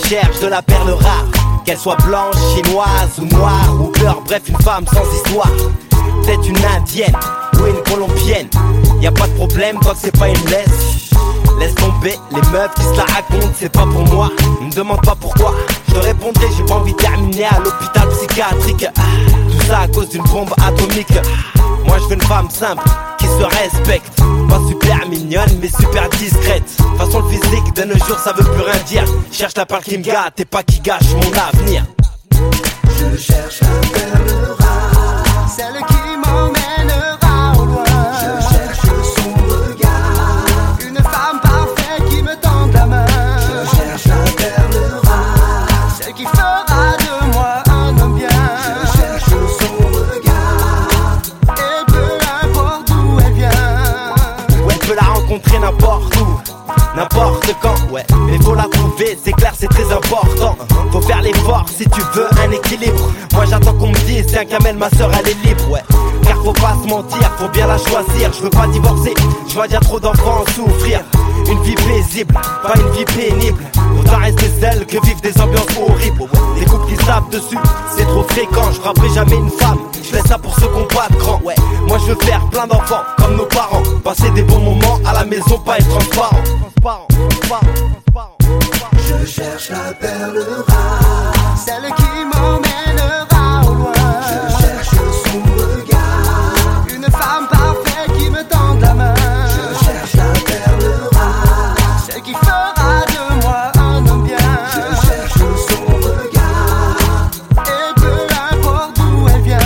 cherche de la perle rare. Qu'elle soit blanche, chinoise ou noire ou beurre, bref une femme sans histoire. Peut-être une indienne ou une colombienne, y a pas de problème tant que c'est pas une laisse. Laisse tomber les meufs qui se la racontent, c'est pas pour moi. Me demande pas pourquoi, je te répondrai, j'ai pas envie de terminer à l'hôpital psychiatrique. Tout ça à cause d'une bombe atomique. Moi je veux une femme simple, qui se respecte. Pas super mignonne mais super discrète. De toute façon le physique de nos jours ça veut plus rien dire. Cherche la perle qui me gâte et pas qui gâche mon avenir. Je cherche la perle rare, celle qui m'emmènera au loin. Je cherche son regard, une femme parfaite qui me tende la main. Je cherche la perle rare, celle qui fera de moi un homme bien. Je cherche son regard, et peu importe d'où elle vient. Ouais, elle peut la rencontrer n'importe où, n'importe quand, ouais. Mais faut la trouver, c'est clair, c'est très important. Faut faire l'effort si tu veux un équilibre. Moi j'attends qu'on me dise, tiens Kamel, ma soeur elle est libre, ouais. Car faut pas se mentir, faut bien la choisir. Je veux pas divorcer, je vois déjà trop d'enfants souffrir. Une vie paisible, pas une vie pénible. Autant rester seul que vivre des ambiances horribles. Les couples qui savent dessus, c'est trop fréquent. Je frapperai jamais une femme, je fais ça pour ceux qu'on pas de cran, ouais. Moi je veux faire plein d'enfants, comme nos parents. Passer des bons moments à la maison, pas être transparent. Je cherche la perle rare, celle qui m'emmènera au loin. Je cherche son regard, une femme parfaite qui me tende la main. Je cherche la perle rare, celle qui fera de moi un homme bien. Je cherche son regard, et peu importe d'où elle vient.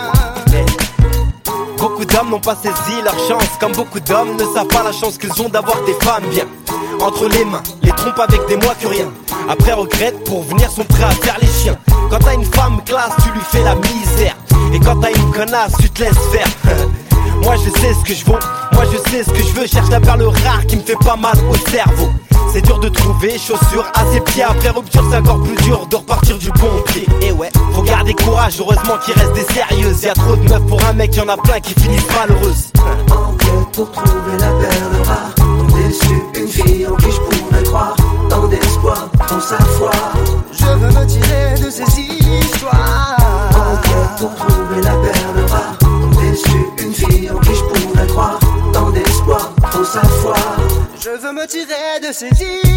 Beaucoup d'hommes n'ont pas saisi leur chance, comme beaucoup d'hommes ne savent pas la chance qu'ils ont d'avoir des femmes bien entre les mains, les trompent avec des mois que rien. Après regrettent, pour venir sont prêts à faire les chiens. Quand t'as une femme classe, tu lui fais la misère. Et quand t'as une connasse, tu te laisses faire. Moi je sais ce que je vaux, moi je sais ce que je veux. Cherche la perle rare qui me fait pas mal au cerveau. C'est dur de trouver chaussures à ses pieds. Après rupture c'est encore plus dur de repartir du bon pied. Et ouais, faut garder courage, heureusement qu'il reste des sérieuses. Y'a trop de meufs pour un mec, y'en a plein qui finissent malheureuses. Enquête pour trouver la perle rare, tant déçu, une fille en qui je pourrais croire. Tant d'espoir, tant sa foi, je veux me tirer de ces histoires. Enquête pour trouver la perle rare, tant déçu, une fille en qui je pourrais croire. Tant d'espoir, tant sa foi, je veux me tirer de ces histoires.